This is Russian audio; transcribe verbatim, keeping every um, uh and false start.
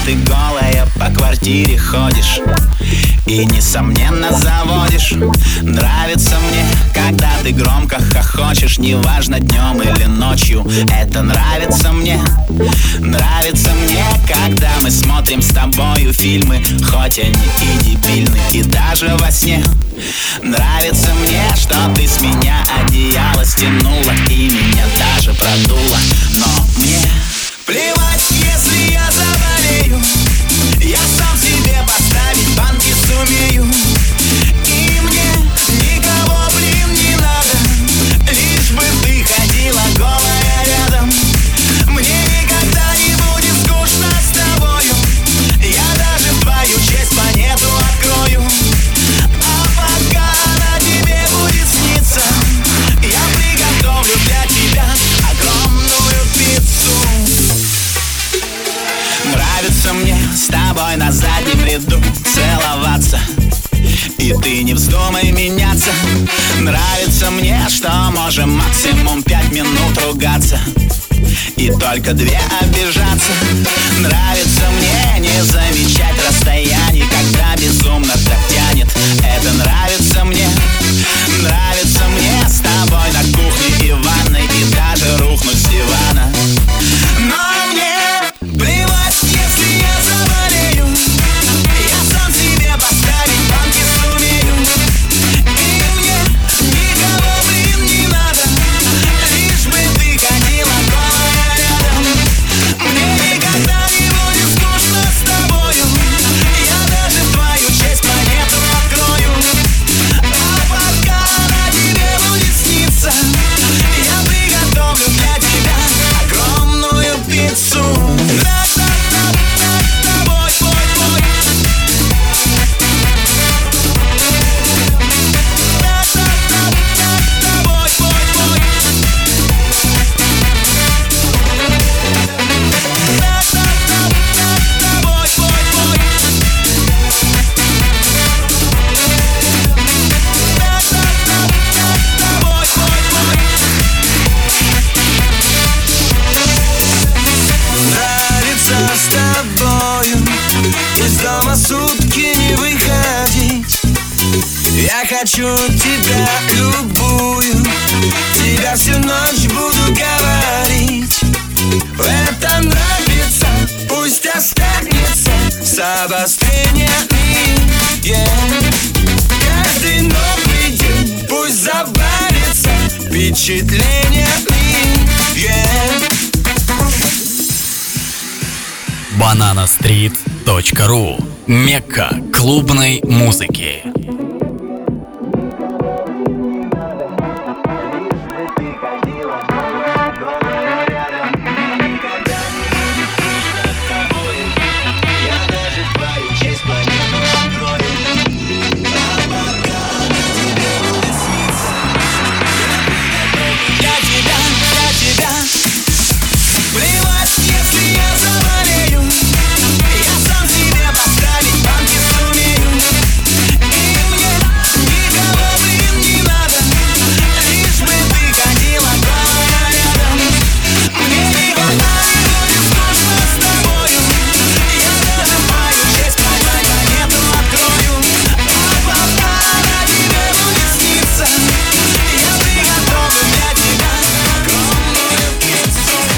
ты голая по квартире ходишь и, несомненно, заводишь. Нравится мне, когда ты громко хохочешь, неважно, днем или ночью. Это нравится мне. Нравится мне, когда мы смотрим с тобою фильмы, хоть они и дебильны, и даже во сне. Нравится мне, что ты с меня одеяло стянула и меня даже продула. Но мне плевать, если я заболею, я сам себе поставить банки сумею. И мне никого, блин, не надо, лишь бы ты ходила голая рядом. Мне никогда не будет скучно с тобою, я даже в твою честь планету открою. А пока она тебе будет сниться, я приготовлю для тебя огромную пиццу. Нравится мне с тобой на заднем ряду целоваться, и ты не вздумай меняться. Нравится мне, что можем максимум пять минут ругаться и только две обижаться. Нравится мне не замечать расстояний, когда безумно так тянет. Это нравится мне. Нравится мне с тобой на кухне и ванной, и даже рухнуть с дивана. Но мне плевать, если я заболею, я сам себе поставить банки сумею. И мне никого, блин, не надо, лишь бы ты ходила голая рядом. Мне никогда не будет скучно с тобою, я даже в твою честь планету открою. А пока она тебе будет сниться, я приготовлю для тебя огромную пиццу. С тобою из дома сутки не выходить. Я хочу тебя любую, тебя всю ночь буду говорить. Это нравится, пусть останется с обострениями, yeah. Каждый новый день пусть забавится впечатлениями, yeah. банана стрит точка ру. Мекка клубной музыки.